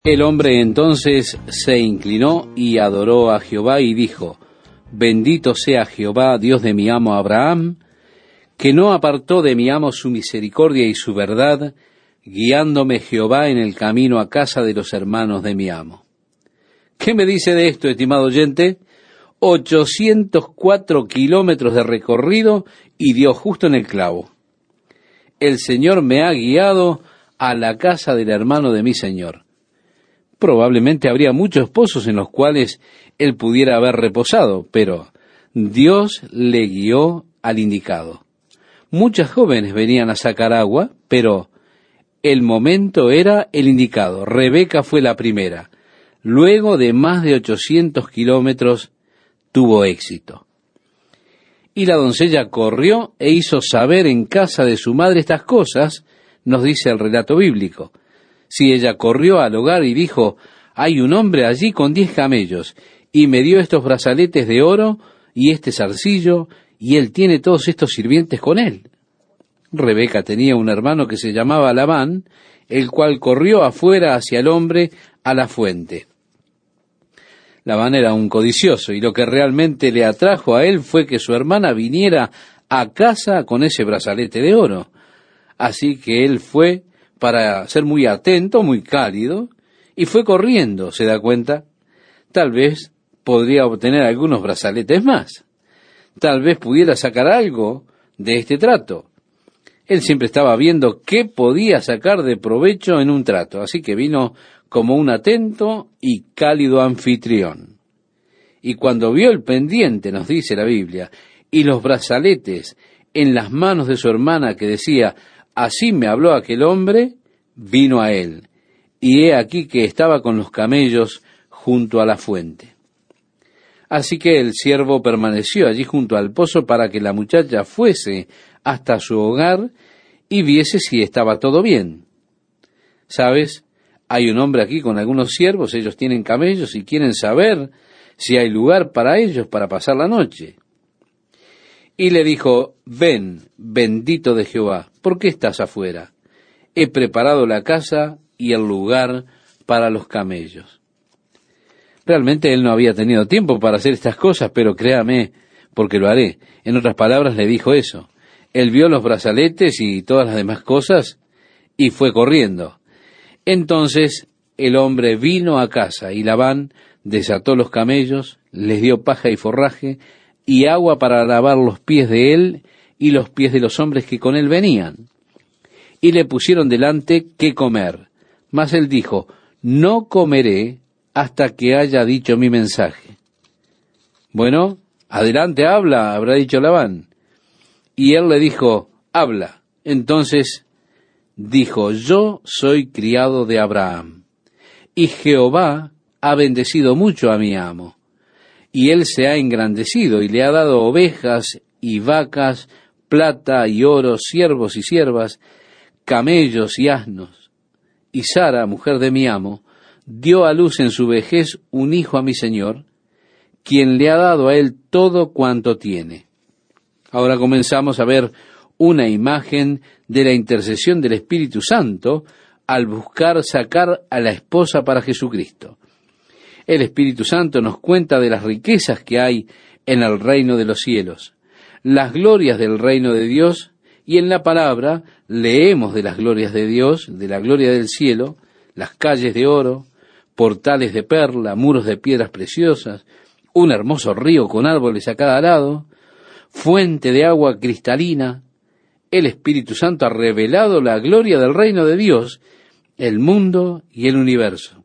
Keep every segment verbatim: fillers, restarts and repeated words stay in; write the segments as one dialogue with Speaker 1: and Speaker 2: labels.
Speaker 1: El hombre entonces se inclinó y adoró a Jehová y dijo: Bendito sea Jehová, Dios de mi amo Abraham, que no apartó de mi amo su misericordia y su verdad, guiándome Jehová en el camino a casa de los hermanos de mi amo. ¿Qué me dice de esto, estimado oyente? ochocientos cuatro kilómetros de recorrido y dio justo en el clavo. El Señor me ha guiado a la casa del hermano de mi Señor. Probablemente habría muchos pozos en los cuales él pudiera haber reposado, pero Dios le guió al indicado. Muchas jóvenes venían a sacar agua, pero el momento era el indicado. Rebeca fue la primera. Luego de más de ochocientos kilómetros, tuvo éxito. Y la doncella corrió e hizo saber en casa de su madre estas cosas, nos dice el relato bíblico. Si ella corrió al hogar y dijo: hay un hombre allí con diez camellos, y me dio estos brazaletes de oro y este zarcillo, y él tiene todos estos sirvientes con él. Rebeca tenía un hermano que se llamaba Labán, el cual corrió afuera hacia el hombre a la fuente. Labán era un codicioso, y lo que realmente le atrajo a él fue que su hermana viniera a casa con ese brazalete de oro. Así que él fue para ser muy atento, muy cálido, y fue corriendo, ¿se da cuenta? Tal vez podría obtener algunos brazaletes más. Tal vez pudiera sacar algo de este trato. Él siempre estaba viendo qué podía sacar de provecho en un trato, así que vino como un atento y cálido anfitrión. Y cuando vio el pendiente, nos dice la Biblia, y los brazaletes en las manos de su hermana que decía: así me habló aquel hombre, vino a él, y he aquí que estaba con los camellos junto a la fuente. Así que el siervo permaneció allí junto al pozo para que la muchacha fuese hasta su hogar y viese si estaba todo bien. ¿Sabes? Hay un hombre aquí con algunos siervos, ellos tienen camellos y quieren saber si hay lugar para ellos para pasar la noche. Y le dijo: ven, bendito de Jehová, ¿por qué estás afuera? He preparado la casa y el lugar para los camellos. Realmente él no había tenido tiempo para hacer estas cosas, pero créame, porque lo haré. En otras palabras, le dijo eso. Él vio los brazaletes y todas las demás cosas y fue corriendo. Entonces el hombre vino a casa y Labán desató los camellos, les dio paja y forraje y agua para lavar los pies de él y los pies de los hombres que con él venían. Y le pusieron delante qué comer. Mas él dijo: no comeré hasta que haya dicho mi mensaje. Bueno, adelante, habla, habrá dicho Labán. Y él le dijo: habla. Entonces dijo: yo soy criado de Abraham, y Jehová ha bendecido mucho a mi amo, y él se ha engrandecido, y le ha dado ovejas y vacas, plata y oro, siervos y siervas, camellos y asnos. Y Sara, mujer de mi amo, dio a luz en su vejez un hijo a mi señor, quien le ha dado a él todo cuanto tiene. Ahora comenzamos a ver una imagen de la intercesión del Espíritu Santo al buscar sacar a la esposa para Jesucristo. El Espíritu Santo nos cuenta de las riquezas que hay en el reino de los cielos, las glorias del reino de Dios, y en la palabra leemos de las glorias de Dios, de la gloria del cielo, las calles de oro, portales de perla, muros de piedras preciosas, un hermoso río con árboles a cada lado, fuente de agua cristalina. El Espíritu Santo ha revelado la gloria del reino de Dios, el mundo y el universo.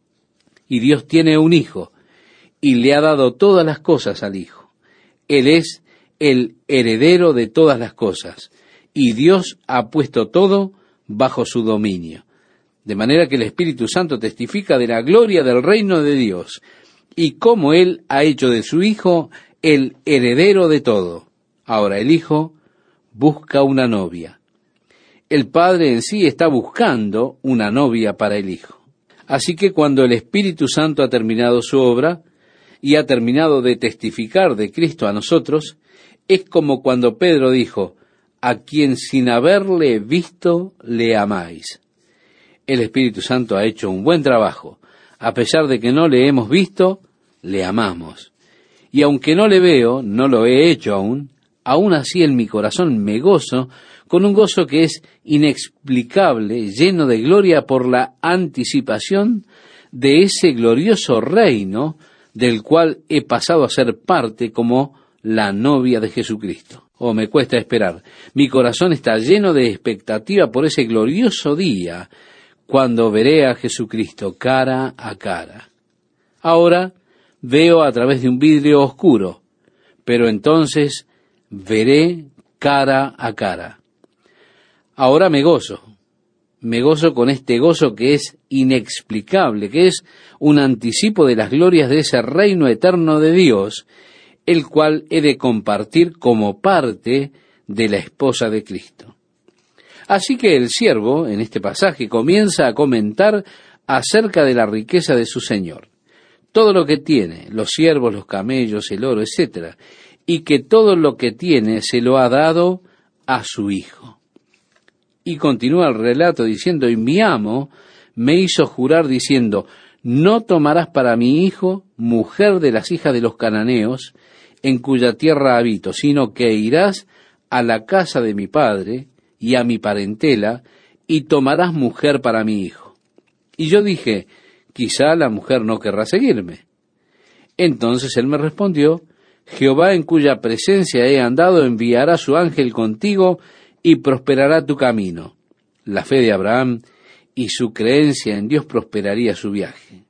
Speaker 1: Y Dios tiene un hijo, y le ha dado todas las cosas al hijo. Él es el heredero de todas las cosas, y Dios ha puesto todo bajo su dominio. De manera que el Espíritu Santo testifica de la gloria del reino de Dios, y cómo Él ha hecho de su hijo el heredero de todo. Ahora el hijo busca una novia. El padre en sí está buscando una novia para el hijo. Así que cuando el Espíritu Santo ha terminado su obra y ha terminado de testificar de Cristo a nosotros, es como cuando Pedro dijo: a quien sin haberle visto le amáis. El Espíritu Santo ha hecho un buen trabajo. A pesar de que no le hemos visto, le amamos. Y aunque no le veo, no lo he hecho aún, aún así en mi corazón me gozo, con un gozo que es inexplicable, lleno de gloria por la anticipación de ese glorioso reino del cual he pasado a ser parte como la novia de Jesucristo. Oh, me cuesta esperar. Mi corazón está lleno de expectativa por ese glorioso día, cuando veré a Jesucristo cara a cara. Ahora veo a través de un vidrio oscuro, pero entonces veré cara a cara. Ahora me gozo, me gozo con este gozo que es inexplicable, que es un anticipo de las glorias de ese reino eterno de Dios, el cual he de compartir como parte de la esposa de Cristo. Así que el siervo, en este pasaje, comienza a comentar acerca de la riqueza de su Señor. Todo lo que tiene, los siervos, los camellos, el oro, etcétera, y que todo lo que tiene se lo ha dado a su Hijo. Y continúa el relato diciendo, y mi amo me hizo jurar diciendo, no tomarás para mi hijo mujer de las hijas de los cananeos, en cuya tierra habito, sino que irás a la casa de mi padre y a mi parentela, y tomarás mujer para mi hijo. Y yo dije, quizá la mujer no querrá seguirme. Entonces él me respondió, Jehová en cuya presencia he andado enviará su ángel contigo y prosperará tu camino. La fe de Abraham y su creencia en Dios prosperaría su viaje.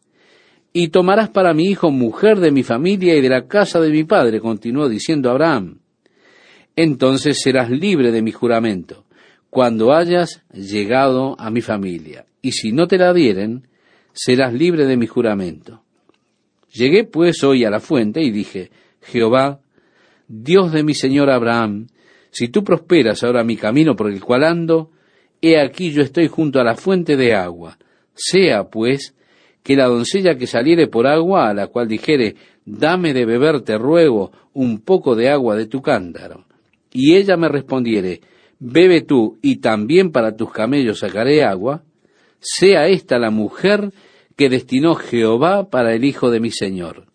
Speaker 1: Y tomarás para mi hijo mujer de mi familia y de la casa de mi padre, continuó diciendo Abraham. Entonces serás libre de mi juramento, cuando hayas llegado a mi familia. Y si no te la dieren, serás libre de mi juramento. Llegué pues hoy a la fuente y dije, Jehová, Dios de mi señor Abraham, si tú prosperas ahora mi camino por el cual ando, he aquí yo estoy junto a la fuente de agua. Sea, pues, que la doncella que saliere por agua, a la cual dijere, dame de beber, te ruego, un poco de agua de tu cántaro. Y ella me respondiere, bebe tú, y también para tus camellos sacaré agua, sea esta la mujer que destinó Jehová para el hijo de mi señor.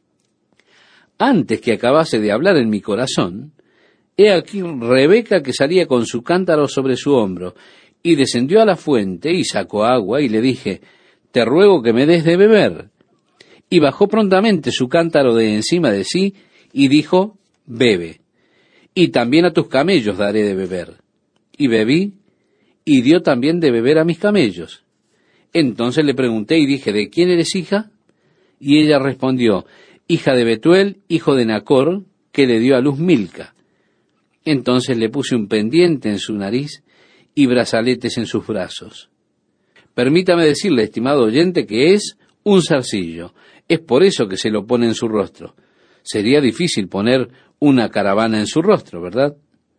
Speaker 1: Antes que acabase de hablar en mi corazón, he aquí Rebeca que salía con su cántaro sobre su hombro, y descendió a la fuente y sacó agua, y le dije, te ruego que me des de beber. Y bajó prontamente su cántaro de encima de sí, y dijo, bebe, y también a tus camellos daré de beber. Y bebí, y dio también de beber a mis camellos. Entonces le pregunté y dije, ¿de quién eres hija? Y ella respondió, hija de Betuel, hijo de Nacor, que le dio a luz Milca. Entonces le puse un pendiente en su nariz y brazaletes en sus brazos. Permítame decirle, estimado oyente, que es un zarcillo. Es por eso que se lo pone en su rostro. Sería difícil poner una caravana en su rostro, ¿verdad?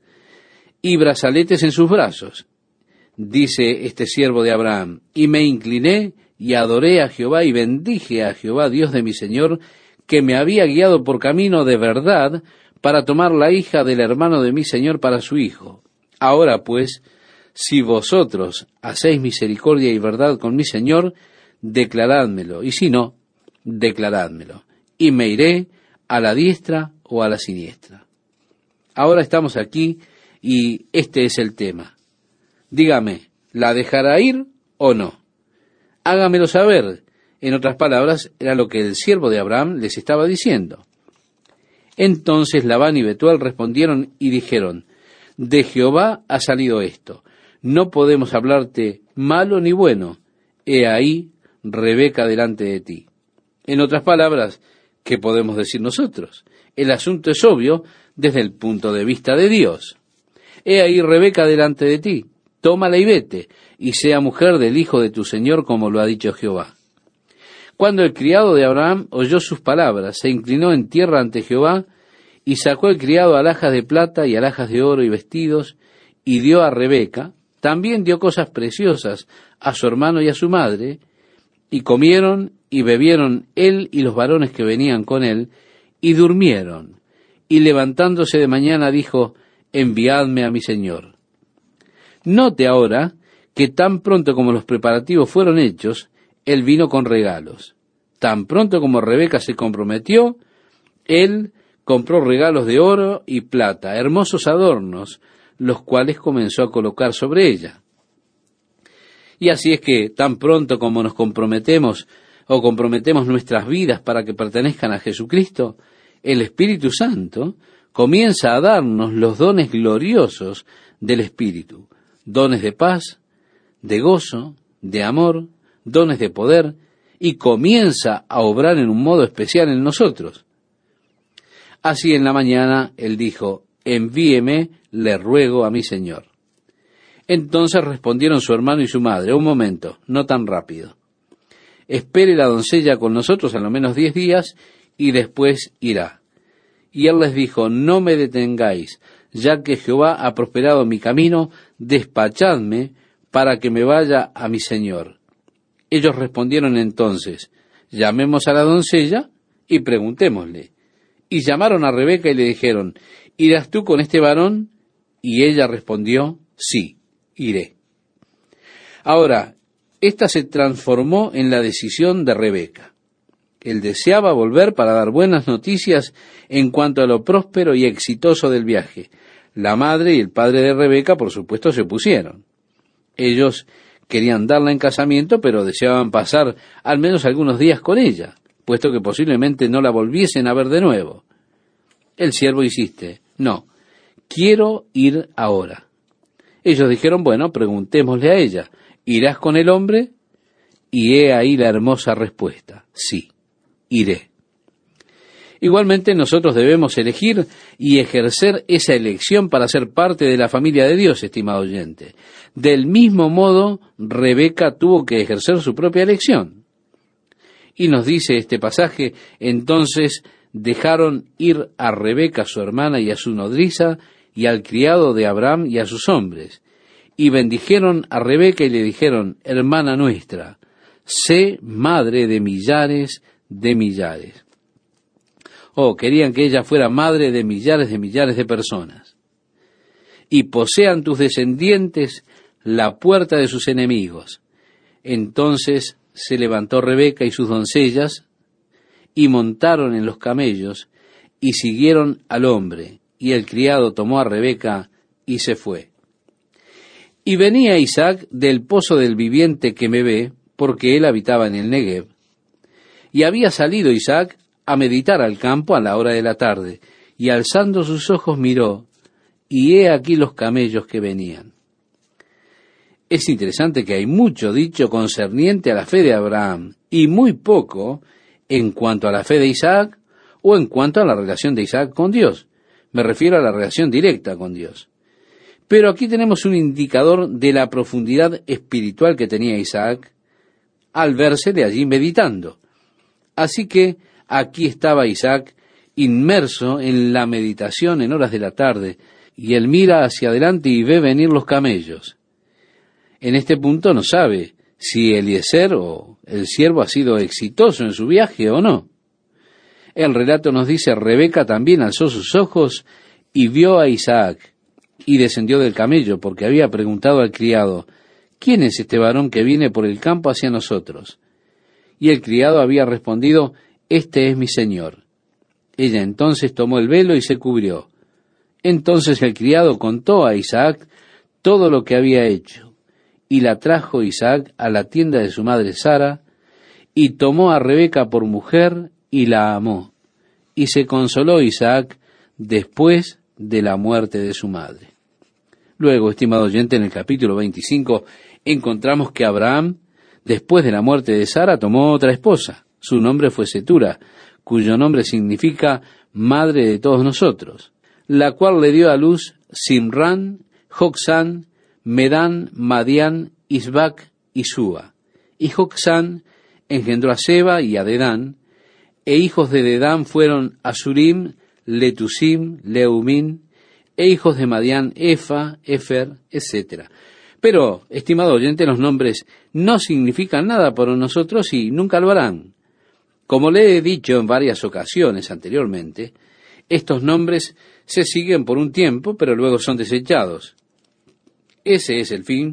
Speaker 1: Y brazaletes en sus brazos, dice este siervo de Abraham. Y me incliné y adoré a Jehová y bendije a Jehová, Dios de mi Señor, que me había guiado por camino de verdad para tomar la hija del hermano de mi Señor para su hijo. Ahora pues, si vosotros hacéis misericordia y verdad con mi Señor, declarádmelo, y si no, declarádmelo, y me iré a la diestra o a la siniestra. Ahora estamos aquí y este es el tema. Dígame, ¿la dejará ir o no? Hágamelo saber. En otras palabras, era lo que el siervo de Abraham les estaba diciendo. Entonces Labán y Betuel respondieron y dijeron, de Jehová ha salido esto. No podemos hablarte malo ni bueno. He ahí Rebeca delante de ti. En otras palabras, ¿qué podemos decir nosotros? El asunto es obvio desde el punto de vista de Dios. He ahí Rebeca delante de ti. Tómala y vete, y sea mujer del hijo de tu señor, como lo ha dicho Jehová. Cuando el criado de Abraham oyó sus palabras, se inclinó en tierra ante Jehová, y sacó el criado alhajas de plata y alhajas de oro y vestidos, y dio a Rebeca. También dio cosas preciosas a su hermano y a su madre, y comieron y bebieron él y los varones que venían con él, y durmieron. Y levantándose de mañana dijo, enviadme a mi señor. Note ahora que tan pronto como los preparativos fueron hechos, él vino con regalos. Tan pronto como Rebeca se comprometió, él compró regalos de oro y plata, hermosos adornos, los cuales comenzó a colocar sobre ella. Y así es que tan pronto como nos comprometemos o comprometemos nuestras vidas para que pertenezcan a Jesucristo, el Espíritu Santo comienza a darnos los dones gloriosos del Espíritu, dones de paz, de gozo, de amor, dones de poder, y comienza a obrar en un modo especial en nosotros. Así en la mañana él dijo, envíeme, le ruego a mi Señor. Entonces respondieron su hermano y su madre, un momento, no tan rápido. Espere la doncella con nosotros a lo menos diez días y después irá. Y él les dijo, no me detengáis, ya que Jehová ha prosperado mi camino, despachadme para que me vaya a mi Señor. Ellos respondieron entonces, llamemos a la doncella y preguntémosle. Y llamaron a Rebeca y le dijeron, ¿irás tú con este varón? Y ella respondió, sí, iré. Ahora, esta se transformó en la decisión de Rebeca. Él deseaba volver para dar buenas noticias en cuanto a lo próspero y exitoso del viaje. La madre y el padre de Rebeca, por supuesto, se opusieron. Ellos querían darla en casamiento, pero deseaban pasar al menos algunos días con ella, puesto que posiblemente no la volviesen a ver de nuevo. El siervo insiste, no, quiero ir ahora. Ellos dijeron, bueno, preguntémosle a ella, ¿irás con el hombre? Y he ahí la hermosa respuesta, sí, iré. Igualmente nosotros debemos elegir y ejercer esa elección para ser parte de la familia de Dios, estimado oyente. Del mismo modo, Rebeca tuvo que ejercer su propia elección. Y nos dice este pasaje, entonces dejaron ir a Rebeca su hermana y a su nodriza, y al criado de Abraham y a sus hombres, y bendijeron a Rebeca y le dijeron, hermana nuestra, sé madre de millares de millares. Oh, querían que ella fuera madre de millares de millares de personas. Y posean tus descendientes la puerta de sus enemigos. Entonces se levantó Rebeca y sus doncellas, y montaron en los camellos, y siguieron al hombre, y el criado tomó a Rebeca y se fue. Y venía Isaac del pozo del viviente que me ve, porque él habitaba en el Negev. Y había salido Isaac a meditar al campo a la hora de la tarde, y alzando sus ojos miró, y he aquí los camellos que venían. Es interesante que hay mucho dicho concerniente a la fe de Abraham, y muy poco en cuanto a la fe de Isaac, o en cuanto a la relación de Isaac con Dios. Me refiero a la relación directa con Dios. Pero aquí tenemos un indicador de la profundidad espiritual que tenía Isaac al verse de allí meditando. Así que aquí estaba Isaac inmerso en la meditación en horas de la tarde, y él mira hacia adelante y ve venir los camellos. En este punto no sabe si Eliezer o el siervo ha sido exitoso en su viaje o no. El relato nos dice, Rebeca también alzó sus ojos y vio a Isaac, y descendió del camello, porque había preguntado al criado, ¿quién es este varón que viene por el campo hacia nosotros? Y el criado había respondido, este es mi señor. Ella entonces tomó el velo y se cubrió. Entonces el criado contó a Isaac todo lo que había hecho, y la trajo Isaac a la tienda de su madre Sara, y tomó a Rebeca por mujer, y la amó. Y se consoló Isaac después de la muerte de su madre. Luego, estimado oyente, en el capítulo veinticinco, encontramos que Abraham, después de la muerte de Sara, tomó otra esposa. Su nombre fue Setura, cuyo nombre significa madre de todos nosotros, la cual le dio a luz Simrán, Joksán, Medán, Madián, Isbac y Súa. Y Joksán engendró a Seba y a Dedán, e hijos de Dedán fueron Asurim, Letusim, Leumín, e hijos de Madián, Efa, Efer, etcétera. Pero, estimado oyente, los nombres no significan nada para nosotros y nunca lo harán. Como le he dicho en varias ocasiones anteriormente, estos nombres se siguen por un tiempo, pero luego son desechados. Ese es el fin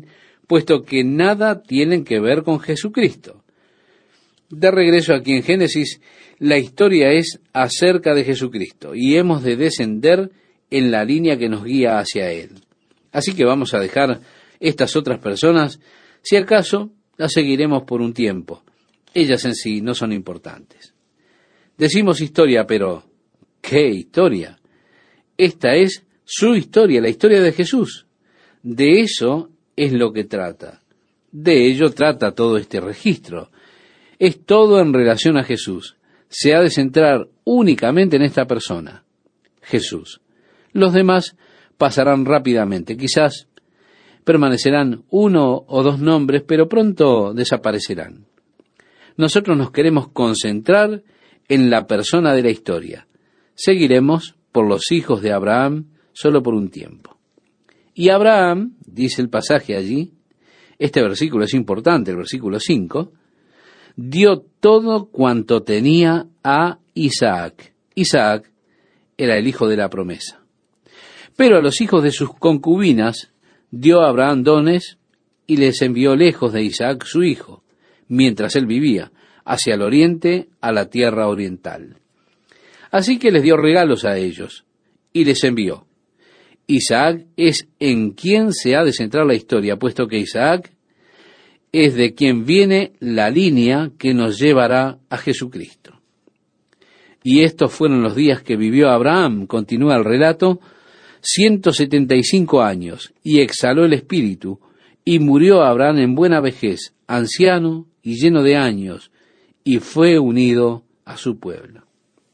Speaker 1: puesto que nada tienen que ver con Jesucristo. De regreso aquí en Génesis, la historia es acerca de Jesucristo y hemos de descender en la línea que nos guía hacia Él. Así que vamos a dejar estas otras personas, si acaso las seguiremos por un tiempo. Ellas en sí no son importantes. Decimos historia, pero ¿qué historia? Esta es su historia, la historia de Jesús. De eso es lo que trata. De ello trata todo este registro. Es todo en relación a Jesús. Se ha de centrar únicamente en esta persona, Jesús. Los demás pasarán rápidamente. Quizás permanecerán uno o dos nombres, pero pronto desaparecerán. Nosotros nos queremos concentrar en la persona de la historia. Seguiremos por los hijos de Abraham solo por un tiempo. Y Abraham, dice el pasaje allí, este versículo es importante, el versículo cinco, dio todo cuanto tenía a Isaac. Isaac era el hijo de la promesa. Pero a los hijos de sus concubinas dio a Abraham dones y les envió lejos de Isaac su hijo, mientras él vivía, hacia el oriente, a la tierra oriental. Así que les dio regalos a ellos y les envió. Isaac es en quien se ha de centrar la historia, puesto que Isaac es de quien viene la línea que nos llevará a Jesucristo. Y estos fueron los días que vivió Abraham, continúa el relato, ciento setenta y cinco años, y exhaló el espíritu, y murió Abraham en buena vejez, anciano y lleno de años, y fue unido a su pueblo.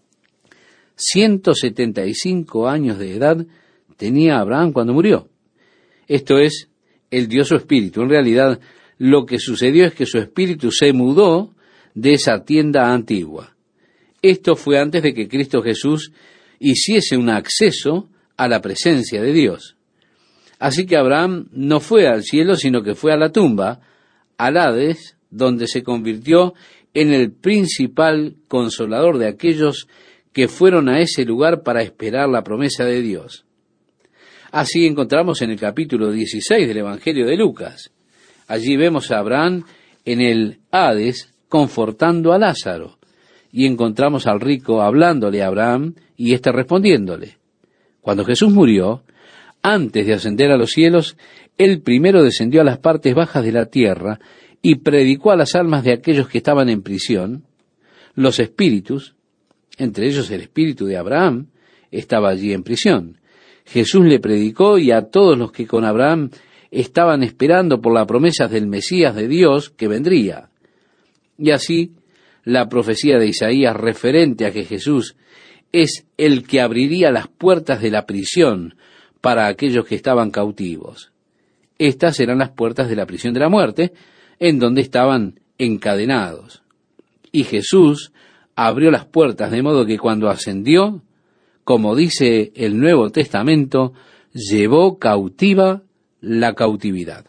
Speaker 1: ciento setenta y cinco años de edad tenía Abraham cuando murió. Esto es, él dio su espíritu. En realidad, lo que sucedió es que su espíritu se mudó de esa tienda antigua. Esto fue antes de que Cristo Jesús hiciese un acceso a la presencia de Dios. Así que Abraham no fue al cielo, sino que fue a la tumba, al Hades, donde se convirtió en el principal consolador de aquellos que fueron a ese lugar para esperar la promesa de Dios. Así encontramos en el capítulo dieciséis del Evangelio de Lucas. Allí vemos a Abraham en el Hades confortando a Lázaro, y encontramos al rico hablándole a Abraham y éste respondiéndole. Cuando Jesús murió, antes de ascender a los cielos, él primero descendió a las partes bajas de la tierra y predicó a las almas de aquellos que estaban en prisión. Los espíritus, entre ellos el espíritu de Abraham, estaba allí en prisión. Jesús le predicó y a todos los que con Abraham estaban esperando por las promesas del Mesías de Dios que vendría. Y así, la profecía de Isaías referente a que Jesús es el que abriría las puertas de la prisión para aquellos que estaban cautivos. Estas eran las puertas de la prisión de la muerte, en donde estaban encadenados. Y Jesús abrió las puertas, de modo que cuando ascendió, como dice el Nuevo Testamento, llevó cautiva la cautividad.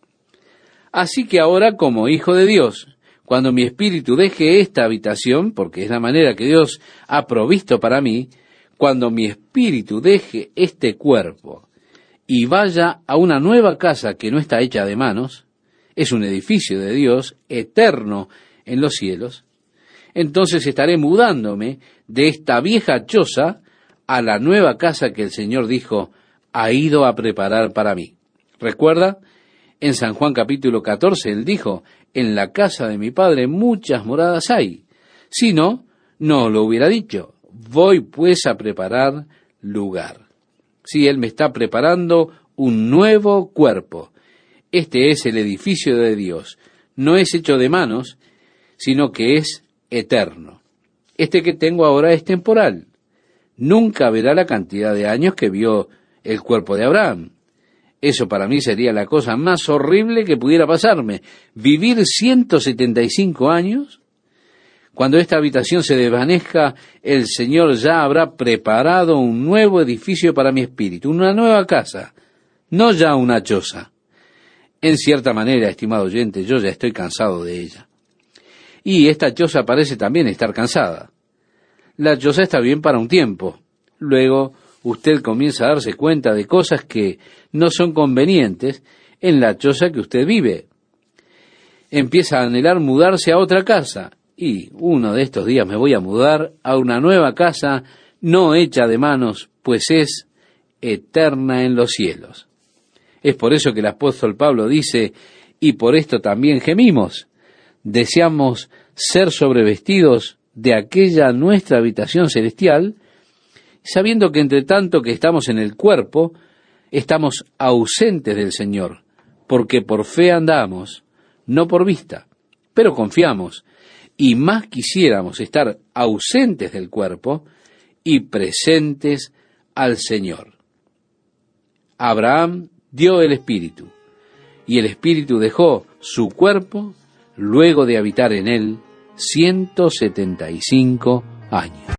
Speaker 1: Así que ahora, como hijo de Dios, cuando mi espíritu deje esta habitación, porque es la manera que Dios ha provisto para mí, cuando mi espíritu deje este cuerpo y vaya a una nueva casa que no está hecha de manos, es un edificio de Dios eterno en los cielos, entonces estaré mudándome de esta vieja choza a la nueva casa que el Señor dijo, ha ido a preparar para mí. ¿Recuerda? En San Juan capítulo catorce, él dijo, en la casa de mi Padre muchas moradas hay. Si no, no lo hubiera dicho. Voy pues a preparar lugar. Sí, él me está preparando un nuevo cuerpo. Este es el edificio de Dios. No es hecho de manos, sino que es eterno. Este que tengo ahora es temporal. Nunca verá la cantidad de años que vio el cuerpo de Abraham. Eso para mí sería la cosa más horrible que pudiera pasarme. Vivir ciento setenta y cinco años. Cuando esta habitación se desvanezca, el Señor ya habrá preparado un nuevo edificio para mi espíritu, una nueva casa, no ya una choza. En cierta manera, estimado oyente, yo ya estoy cansado de ella. Y esta choza parece también estar cansada. La choza está bien para un tiempo. Luego, usted comienza a darse cuenta de cosas que no son convenientes en la choza que usted vive. Empieza a anhelar mudarse a otra casa, y uno de estos días me voy a mudar a una nueva casa no hecha de manos, pues es eterna en los cielos. Es por eso que el apóstol Pablo dice, y por esto también gemimos, deseamos ser sobrevestidos de aquella nuestra habitación celestial, sabiendo que entre tanto que estamos en el cuerpo, estamos ausentes del Señor, porque por fe andamos, no por vista, pero confiamos, y más quisiéramos estar ausentes del cuerpo y presentes al Señor. Abraham dio el Espíritu, y el Espíritu dejó su cuerpo luego de habitar en él ciento setenta y cinco años.